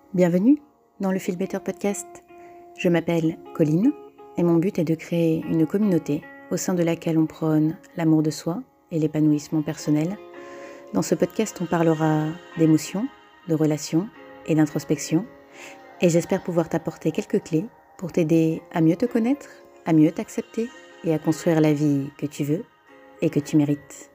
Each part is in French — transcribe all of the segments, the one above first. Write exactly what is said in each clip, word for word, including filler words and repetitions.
Bienvenue dans le Feel Better Podcast. Je m'appelle Colline et mon but est de créer une communauté au sein de laquelle on prône l'amour de soi et l'épanouissement personnel. Dans ce podcast, on parlera d'émotions, de relations et d'introspection. Et j'espère pouvoir t'apporter quelques clés pour t'aider à mieux te connaître, à mieux t'accepter et à construire la vie que tu veux et que tu mérites.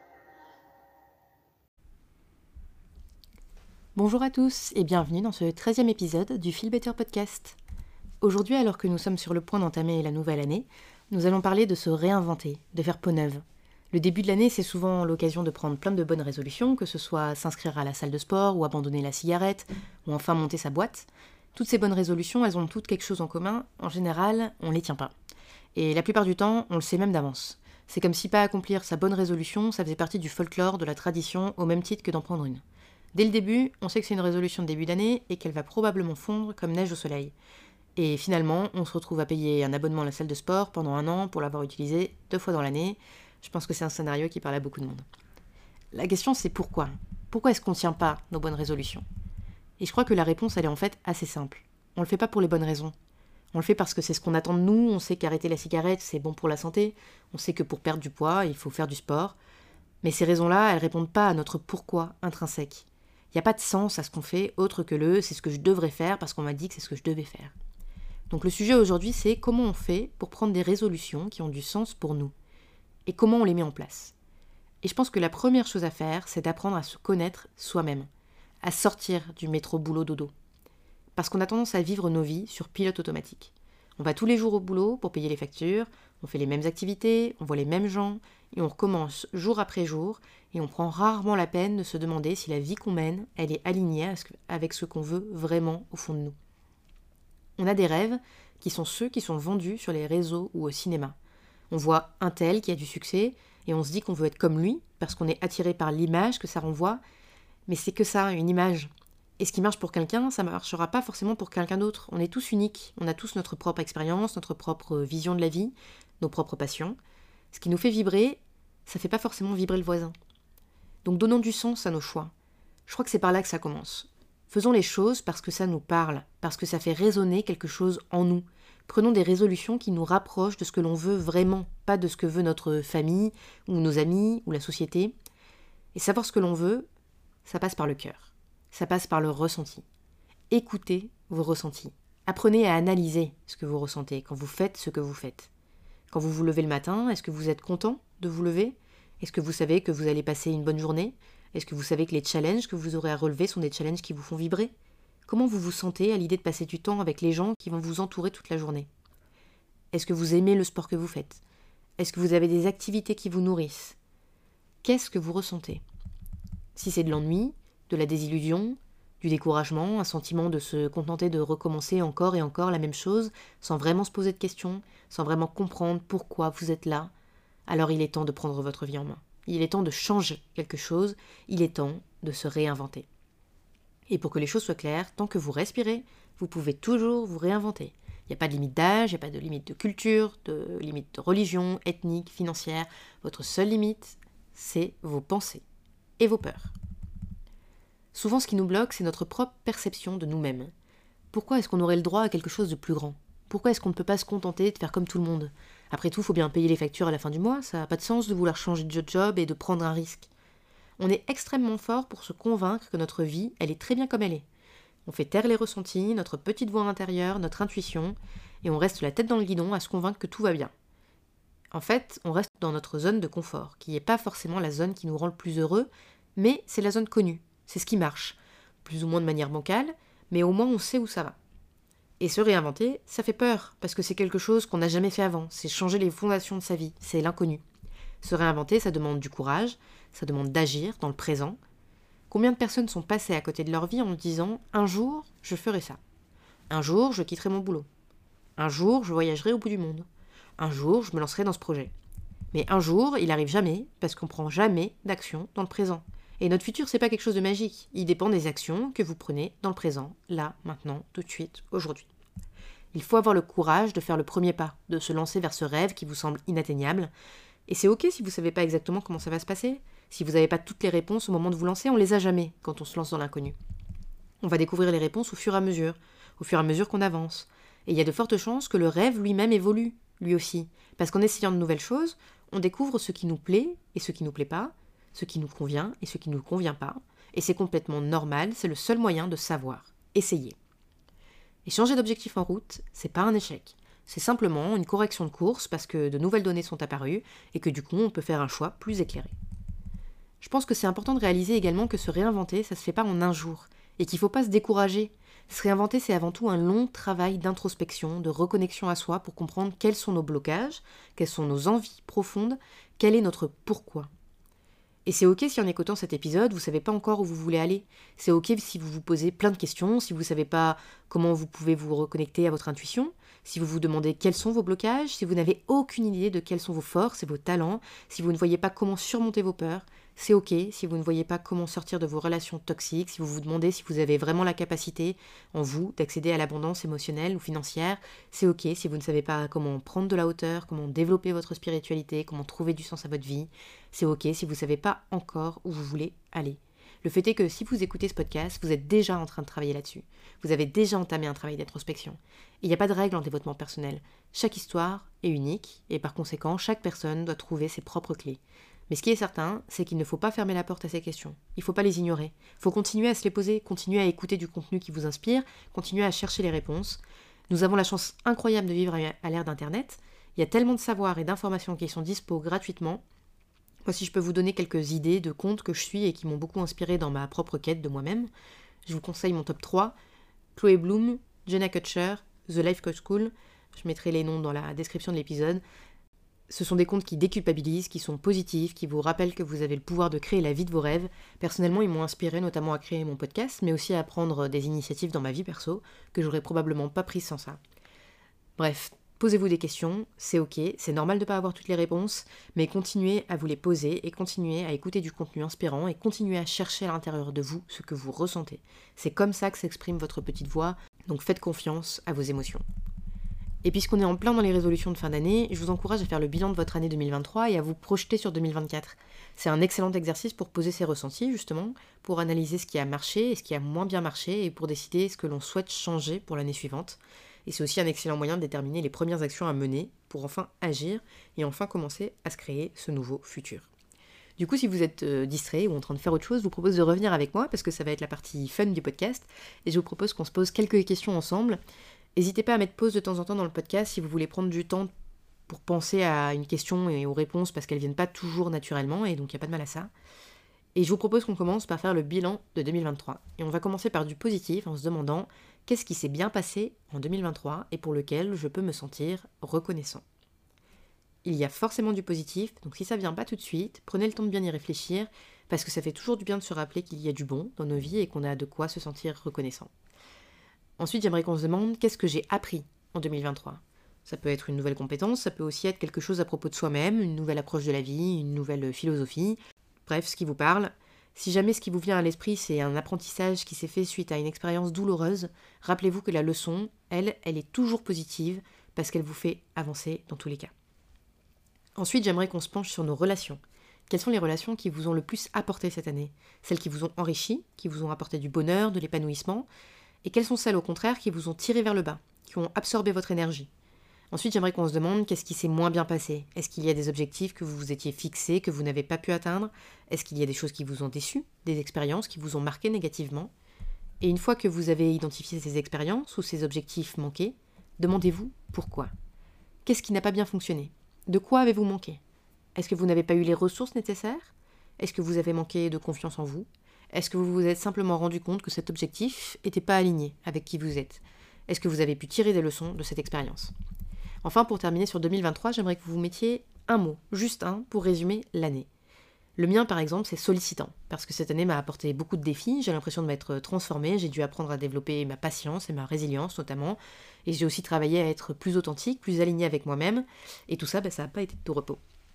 Bonjour à tous et bienvenue dans ce treizième épisode du Feel Better Podcast. Aujourd'hui, alors que nous sommes sur le point d'entamer la nouvelle année, nous allons parler de se réinventer, de faire peau neuve. Le début de l'année, c'est souvent l'occasion de prendre plein de bonnes résolutions, que ce soit s'inscrire à la salle de sport ou abandonner la cigarette, ou enfin monter sa boîte. Toutes ces bonnes résolutions, elles ont toutes quelque chose en commun. En général, on les tient pas. Et la plupart du temps, on le sait même d'avance. C'est comme si pas accomplir sa bonne résolution, ça faisait partie du folklore, de la tradition, au même titre que d'en prendre une. Dès le début, on sait que c'est une résolution de début d'année et qu'elle va probablement fondre comme neige au soleil. Et finalement, on se retrouve à payer un abonnement à la salle de sport pendant un an pour l'avoir utilisé deux fois dans l'année. Je pense que c'est un scénario qui parle à beaucoup de monde. La question, c'est pourquoi ? Pourquoi est-ce qu'on ne tient pas nos bonnes résolutions ? Et je crois que la réponse, elle est en fait assez simple. On le fait pas pour les bonnes raisons. On le fait parce que c'est ce qu'on attend de nous, on sait qu'arrêter la cigarette, c'est bon pour la santé, on sait que pour perdre du poids, il faut faire du sport. Mais ces raisons-là, elles répondent pas à notre pourquoi intrinsèque. Il n'y a pas de sens à ce qu'on fait autre que le « c'est ce que je devrais faire parce qu'on m'a dit que c'est ce que je devais faire ». Donc le sujet aujourd'hui, c'est comment on fait pour prendre des résolutions qui ont du sens pour nous et comment on les met en place. Et je pense que la première chose à faire, c'est d'apprendre à se connaître soi-même, à sortir du métro boulot dodo. Parce qu'on a tendance à vivre nos vies sur pilote automatique. On va tous les jours au boulot pour payer les factures, on fait les mêmes activités, on voit les mêmes gens, et on recommence jour après jour, et on prend rarement la peine de se demander si la vie qu'on mène, elle est alignée avec ce qu'on veut vraiment au fond de nous. On a des rêves qui sont ceux qui sont vendus sur les réseaux ou au cinéma. On voit un tel qui a du succès, et on se dit qu'on veut être comme lui, parce qu'on est attiré par l'image que ça renvoie, mais c'est que ça, une image. Et ce qui marche pour quelqu'un, ça ne marchera pas forcément pour quelqu'un d'autre. On est tous uniques, on a tous notre propre expérience, notre propre vision de la vie, nos propres passions. Ce qui nous fait vibrer, ça ne fait pas forcément vibrer le voisin. Donc donnons du sens à nos choix. Je crois que c'est par là que ça commence. Faisons les choses parce que ça nous parle, parce que ça fait résonner quelque chose en nous. Prenons des résolutions qui nous rapprochent de ce que l'on veut vraiment, pas de ce que veut notre famille, ou nos amis, ou la société. Et savoir ce que l'on veut, ça passe par le cœur. Ça passe par le ressenti. Écoutez vos ressentis. Apprenez à analyser ce que vous ressentez quand vous faites ce que vous faites. Quand vous vous levez le matin, est-ce que vous êtes content de vous lever ? Est-ce que vous savez que vous allez passer une bonne journée ? Est-ce que vous savez que les challenges que vous aurez à relever sont des challenges qui vous font vibrer ? Comment vous vous sentez à l'idée de passer du temps avec les gens qui vont vous entourer toute la journée ? Est-ce que vous aimez le sport que vous faites ? Est-ce que vous avez des activités qui vous nourrissent ? Qu'est-ce que vous ressentez ? Si c'est de l'ennui, de la désillusion, du découragement, un sentiment de se contenter de recommencer encore et encore la même chose, sans vraiment se poser de questions, sans vraiment comprendre pourquoi vous êtes là, alors il est temps de prendre votre vie en main. Il est temps de changer quelque chose, il est temps de se réinventer. Et pour que les choses soient claires, tant que vous respirez, vous pouvez toujours vous réinventer. Il n'y a pas de limite d'âge, il n'y a pas de limite de culture, de limite de religion, ethnique, financière. Votre seule limite, c'est vos pensées et vos peurs. Souvent, ce qui nous bloque, c'est notre propre perception de nous-mêmes. Pourquoi est-ce qu'on aurait le droit à quelque chose de plus grand ? Pourquoi est-ce qu'on ne peut pas se contenter de faire comme tout le monde ? Après tout, il faut bien payer les factures à la fin du mois, ça n'a pas de sens de vouloir changer de job et de prendre un risque. On est extrêmement fort pour se convaincre que notre vie, elle est très bien comme elle est. On fait taire les ressentis, notre petite voix intérieure, notre intuition, et on reste la tête dans le guidon à se convaincre que tout va bien. En fait, on reste dans notre zone de confort, qui n'est pas forcément la zone qui nous rend le plus heureux, mais c'est la zone connue. C'est ce qui marche, plus ou moins de manière bancale, mais au moins on sait où ça va. Et se réinventer, ça fait peur, parce que c'est quelque chose qu'on n'a jamais fait avant, c'est changer les fondations de sa vie, c'est l'inconnu. Se réinventer, ça demande du courage, ça demande d'agir dans le présent. Combien de personnes sont passées à côté de leur vie en disant « un jour, je ferai ça. Un jour, je quitterai mon boulot. Un jour, je voyagerai au bout du monde. Un jour, je me lancerai dans ce projet. » Mais un jour, il n'arrive jamais, parce qu'on ne prend jamais d'action dans le présent. Et notre futur, c'est pas quelque chose de magique. Il dépend des actions que vous prenez dans le présent, là, maintenant, tout de suite, aujourd'hui. Il faut avoir le courage de faire le premier pas, de se lancer vers ce rêve qui vous semble inatteignable. Et c'est ok si vous savez pas exactement comment ça va se passer. Si vous n'avez pas toutes les réponses au moment de vous lancer, on les a jamais quand on se lance dans l'inconnu. On va découvrir les réponses au fur et à mesure, au fur et à mesure qu'on avance. Et il y a de fortes chances que le rêve lui-même évolue, lui aussi. Parce qu'en essayant de nouvelles choses, on découvre ce qui nous plaît et ce qui nous plaît pas, ce qui nous convient et ce qui ne nous convient pas. Et c'est complètement normal, c'est le seul moyen de savoir. Essayer. Et changer d'objectif en route, c'est pas un échec. C'est simplement une correction de course parce que de nouvelles données sont apparues et que du coup on peut faire un choix plus éclairé. Je pense que c'est important de réaliser également que se réinventer, ça se fait pas en un jour et qu'il faut pas se décourager. Se réinventer, c'est avant tout un long travail d'introspection, de reconnexion à soi pour comprendre quels sont nos blocages, quelles sont nos envies profondes, quel est notre pourquoi. Et c'est ok si en écoutant cet épisode, vous ne savez pas encore où vous voulez aller. C'est ok si vous vous posez plein de questions, si vous ne savez pas comment vous pouvez vous reconnecter à votre intuition, si vous vous demandez quels sont vos blocages, si vous n'avez aucune idée de quelles sont vos forces et vos talents, si vous ne voyez pas comment surmonter vos peurs. C'est ok si vous ne voyez pas comment sortir de vos relations toxiques, si vous vous demandez si vous avez vraiment la capacité en vous d'accéder à l'abondance émotionnelle ou financière. C'est ok si vous ne savez pas comment prendre de la hauteur, comment développer votre spiritualité, comment trouver du sens à votre vie. C'est ok si vous ne savez pas encore où vous voulez aller. Le fait est que si vous écoutez ce podcast, vous êtes déjà en train de travailler là-dessus. Vous avez déjà entamé un travail d'introspection. Il n'y a pas de règle en développement personnel. Chaque histoire est unique et par conséquent, chaque personne doit trouver ses propres clés. Mais ce qui est certain, c'est qu'il ne faut pas fermer la porte à ces questions. Il ne faut pas les ignorer. Il faut continuer à se les poser, continuer à écouter du contenu qui vous inspire, continuer à chercher les réponses. Nous avons la chance incroyable de vivre à l'ère d'Internet. Il y a tellement de savoir et d'informations qui sont dispo gratuitement. Moi, si je peux vous donner quelques idées de comptes que je suis et qui m'ont beaucoup inspiré dans ma propre quête de moi-même, je vous conseille mon top trois. Chloé Bloom, Jenna Kutcher, The Life Coach School. Je mettrai les noms dans la description de l'épisode. Ce sont des comptes qui déculpabilisent, qui sont positifs, qui vous rappellent que vous avez le pouvoir de créer la vie de vos rêves. Personnellement, ils m'ont inspiré notamment à créer mon podcast, mais aussi à prendre des initiatives dans ma vie perso, que j'aurais probablement pas prises sans ça. Bref, posez-vous des questions, c'est ok, c'est normal de ne pas avoir toutes les réponses, mais continuez à vous les poser et continuez à écouter du contenu inspirant et continuez à chercher à l'intérieur de vous ce que vous ressentez. C'est comme ça que s'exprime votre petite voix, donc faites confiance à vos émotions. Et puisqu'on est en plein dans les résolutions de fin d'année, je vous encourage à faire le bilan de votre année deux mille vingt-trois et à vous projeter sur deux mille vingt-quatre. C'est un excellent exercice pour poser ses ressentis, justement, pour analyser ce qui a marché et ce qui a moins bien marché et pour décider ce que l'on souhaite changer pour l'année suivante. Et c'est aussi un excellent moyen de déterminer les premières actions à mener pour enfin agir et enfin commencer à se créer ce nouveau futur. Du coup, si vous êtes euh, distrait ou en train de faire autre chose, je vous propose de revenir avec moi parce que ça va être la partie fun du podcast et je vous propose qu'on se pose quelques questions ensemble. N'hésitez pas à mettre pause de temps en temps dans le podcast si vous voulez prendre du temps pour penser à une question et aux réponses parce qu'elles ne viennent pas toujours naturellement et donc il n'y a pas de mal à ça. Et je vous propose qu'on commence par faire le bilan de deux mille vingt-trois. Et on va commencer par du positif en se demandant qu'est-ce qui s'est bien passé en deux mille vingt-trois et pour lequel je peux me sentir reconnaissant. Il y a forcément du positif, donc si ça ne vient pas tout de suite, prenez le temps de bien y réfléchir parce que ça fait toujours du bien de se rappeler qu'il y a du bon dans nos vies et qu'on a de quoi se sentir reconnaissant. Ensuite, j'aimerais qu'on se demande qu'est-ce que j'ai appris en deux mille vingt-trois. Ça peut être une nouvelle compétence, ça peut aussi être quelque chose à propos de soi-même, une nouvelle approche de la vie, une nouvelle philosophie. Bref, ce qui vous parle. Si jamais ce qui vous vient à l'esprit, c'est un apprentissage qui s'est fait suite à une expérience douloureuse, rappelez-vous que la leçon, elle, elle est toujours positive parce qu'elle vous fait avancer dans tous les cas. Ensuite, j'aimerais qu'on se penche sur nos relations. Quelles sont les relations qui vous ont le plus apporté cette année ? Celles qui vous ont enrichi, qui vous ont apporté du bonheur, de l'épanouissement ? Et quelles sont celles au contraire qui vous ont tiré vers le bas, qui ont absorbé votre énergie ? Ensuite, j'aimerais qu'on se demande qu'est-ce qui s'est moins bien passé. Est-ce qu'il y a des objectifs que vous vous étiez fixés, que vous n'avez pas pu atteindre ? Est-ce qu'il y a des choses qui vous ont déçu, des expériences qui vous ont marqué négativement ? Et une fois que vous avez identifié ces expériences ou ces objectifs manqués, demandez-vous pourquoi. Qu'est-ce qui n'a pas bien fonctionné ? De quoi avez-vous manqué ? Est-ce que vous n'avez pas eu les ressources nécessaires ? Est-ce que vous avez manqué de confiance en vous ? Est-ce que vous vous êtes simplement rendu compte que cet objectif n'était pas aligné avec qui vous êtes ? Est-ce que vous avez pu tirer des leçons de cette expérience ? Enfin, pour terminer sur deux mille vingt-trois, j'aimerais que vous vous mettiez un mot, juste un, pour résumer l'année. Le mien, par exemple, c'est sollicitant, parce que cette année m'a apporté beaucoup de défis, j'ai l'impression de m'être transformée, j'ai dû apprendre à développer ma patience et ma résilience notamment, et j'ai aussi travaillé à être plus authentique, plus alignée avec moi-même, et tout ça, ben, ça n'a pas été de tout repos.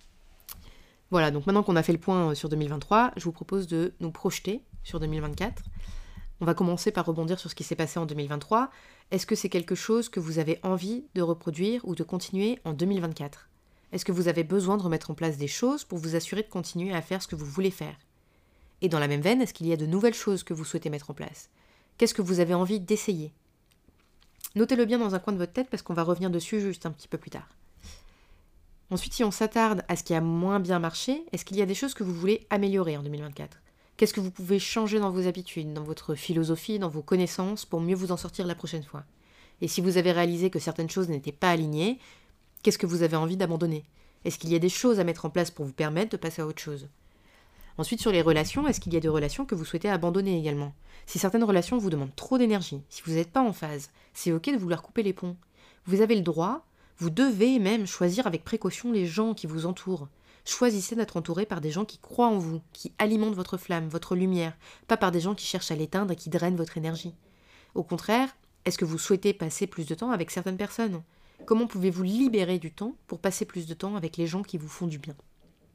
Voilà, donc maintenant qu'on a fait le point sur deux mille vingt-trois, je vous propose de nous projeter sur deux mille vingt-quatre. On va commencer par rebondir sur ce qui s'est passé en deux mille vingt-trois. Est-ce que c'est quelque chose que vous avez envie de reproduire ou de continuer en deux mille vingt-quatre ? Est-ce que vous avez besoin de remettre en place des choses pour vous assurer de continuer à faire ce que vous voulez faire ? Et dans la même veine, est-ce qu'il y a de nouvelles choses que vous souhaitez mettre en place ? Qu'est-ce que vous avez envie d'essayer? Notez-le bien dans un coin de votre tête parce qu'on va revenir dessus juste un petit peu plus tard. Ensuite, si on s'attarde à ce qui a moins bien marché, est-ce qu'il y a des choses que vous voulez améliorer en deux mille vingt-quatre? Qu'est-ce que vous pouvez changer dans vos habitudes, dans votre philosophie, dans vos connaissances pour mieux vous en sortir la prochaine fois? Et si vous avez réalisé que certaines choses n'étaient pas alignées, qu'est-ce que vous avez envie d'abandonner? Est-ce qu'il y a des choses à mettre en place pour vous permettre de passer à autre chose? Ensuite, sur les relations, est-ce qu'il y a des relations que vous souhaitez abandonner également? Si certaines relations vous demandent trop d'énergie, si vous n'êtes pas en phase, c'est ok de vouloir couper les ponts. Vous avez le droit, vous devez même choisir avec précaution les gens qui vous entourent. Choisissez d'être entouré par des gens qui croient en vous, qui alimentent votre flamme, votre lumière, pas par des gens qui cherchent à l'éteindre et qui drainent votre énergie. Au contraire, est-ce que vous souhaitez passer plus de temps avec certaines personnes? Comment pouvez-vous libérer du temps pour passer plus de temps avec les gens qui vous font du bien?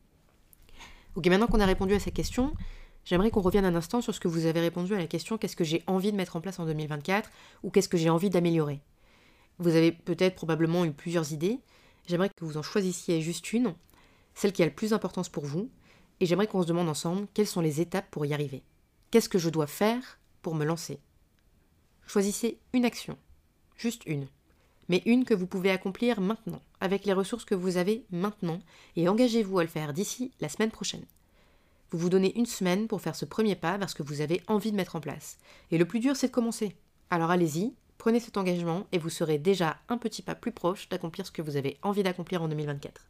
Ok, maintenant qu'on a répondu à ces questions, j'aimerais qu'on revienne un instant sur ce que vous avez répondu à la question « Qu'est-ce que j'ai envie de mettre en place en deux mille vingt-quatre » ou « Qu'est-ce que j'ai envie d'améliorer ?» Vous avez peut-être probablement eu plusieurs idées. J'aimerais que vous en choisissiez juste une, celle qui a le plus d'importance pour vous, et j'aimerais qu'on se demande ensemble quelles sont les étapes pour y arriver. Qu'est-ce que je dois faire pour me lancer? Choisissez une action, juste une, mais une que vous pouvez accomplir maintenant, avec les ressources que vous avez maintenant, et engagez-vous à le faire d'ici la semaine prochaine. Vous vous donnez une semaine pour faire ce premier pas vers ce que vous avez envie de mettre en place. Et le plus dur, c'est de commencer. Alors allez-y, prenez cet engagement et vous serez déjà un petit pas plus proche d'accomplir ce que vous avez envie d'accomplir en deux mille vingt-quatre.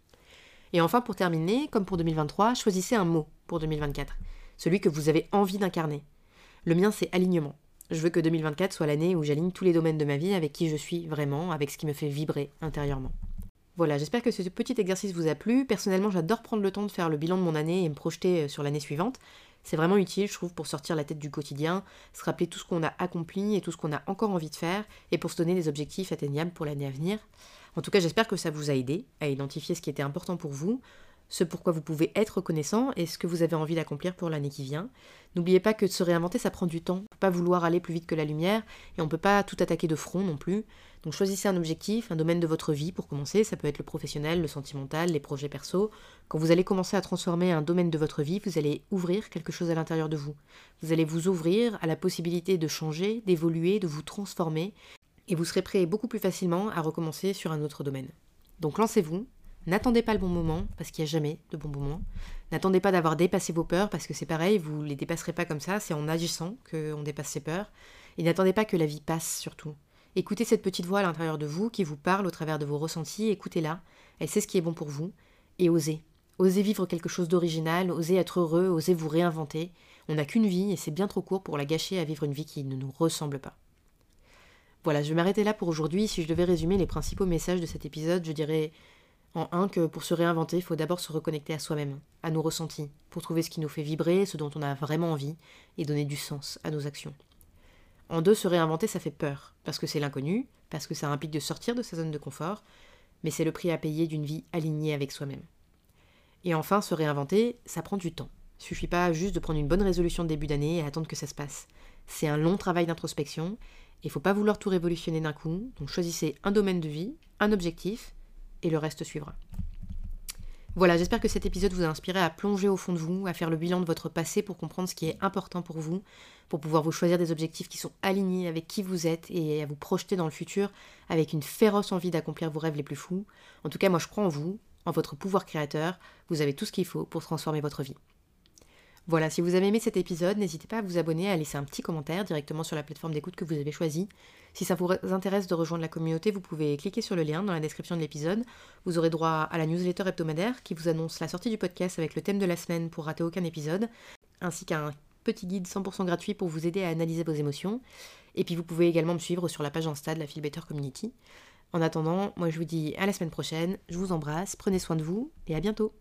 Et enfin, pour terminer, comme pour deux mille vingt-trois, choisissez un mot pour deux mille vingt-quatre, celui que vous avez envie d'incarner. Le mien, c'est alignement. Je veux que deux mille vingt-quatre soit l'année où j'aligne tous les domaines de ma vie avec qui je suis vraiment, avec ce qui me fait vibrer intérieurement. Voilà, j'espère que ce petit exercice vous a plu. Personnellement, j'adore prendre le temps de faire le bilan de mon année et me projeter sur l'année suivante. C'est vraiment utile, je trouve, pour sortir la tête du quotidien, se rappeler tout ce qu'on a accompli et tout ce qu'on a encore envie de faire, et pour se donner des objectifs atteignables pour l'année à venir. En tout cas, j'espère que ça vous a aidé à identifier ce qui était important pour vous, ce pourquoi vous pouvez être reconnaissant et ce que vous avez envie d'accomplir pour l'année qui vient. N'oubliez pas que de se réinventer, ça prend du temps. On ne peut pas vouloir aller plus vite que la lumière et on ne peut pas tout attaquer de front non plus. Donc choisissez un objectif, un domaine de votre vie pour commencer. Ça peut être le professionnel, le sentimental, les projets perso. Quand vous allez commencer à transformer un domaine de votre vie, vous allez ouvrir quelque chose à l'intérieur de vous. Vous allez vous ouvrir à la possibilité de changer, d'évoluer, de vous transformer et vous serez prêt beaucoup plus facilement à recommencer sur un autre domaine. Donc lancez-vous. N'attendez pas le bon moment, parce qu'il n'y a jamais de bon moment. N'attendez pas d'avoir dépassé vos peurs, parce que c'est pareil, vous ne les dépasserez pas comme ça, c'est en agissant qu'on dépasse ses peurs. Et n'attendez pas que la vie passe, surtout. Écoutez cette petite voix à l'intérieur de vous, qui vous parle au travers de vos ressentis, écoutez-la, elle sait ce qui est bon pour vous, et osez. Osez vivre quelque chose d'original, osez être heureux, osez vous réinventer. On n'a qu'une vie, et c'est bien trop court pour la gâcher à vivre une vie qui ne nous ressemble pas. Voilà, je vais m'arrêter là pour aujourd'hui. Si je devais résumer les principaux messages de cet épisode, je dirais... En un, que pour se réinventer, il faut d'abord se reconnecter à soi-même, à nos ressentis, pour trouver ce qui nous fait vibrer, ce dont on a vraiment envie, et donner du sens à nos actions. En deux, se réinventer, ça fait peur, parce que c'est l'inconnu, parce que ça implique de sortir de sa zone de confort, mais c'est le prix à payer d'une vie alignée avec soi-même. Et enfin, se réinventer, ça prend du temps. Il ne suffit pas juste de prendre une bonne résolution de début d'année et attendre que ça se passe. C'est un long travail d'introspection, et il ne faut pas vouloir tout révolutionner d'un coup, donc choisissez un domaine de vie, un objectif, et le reste suivra. Voilà, j'espère que cet épisode vous a inspiré à plonger au fond de vous, à faire le bilan de votre passé pour comprendre ce qui est important pour vous, pour pouvoir vous choisir des objectifs qui sont alignés avec qui vous êtes et à vous projeter dans le futur avec une féroce envie d'accomplir vos rêves les plus fous. En tout cas, moi je crois en vous, en votre pouvoir créateur, vous avez tout ce qu'il faut pour transformer votre vie. Voilà, si vous avez aimé cet épisode, n'hésitez pas à vous abonner, à laisser un petit commentaire directement sur la plateforme d'écoute que vous avez choisie. Si ça vous intéresse de rejoindre la communauté, vous pouvez cliquer sur le lien dans la description de l'épisode. Vous aurez droit à la newsletter hebdomadaire qui vous annonce la sortie du podcast avec le thème de la semaine pour rater aucun épisode, ainsi qu'un petit guide cent pour cent gratuit pour vous aider à analyser vos émotions. Et puis vous pouvez également me suivre sur la page Insta de la Feel Better Community. En attendant, moi je vous dis à la semaine prochaine, je vous embrasse, prenez soin de vous et à bientôt.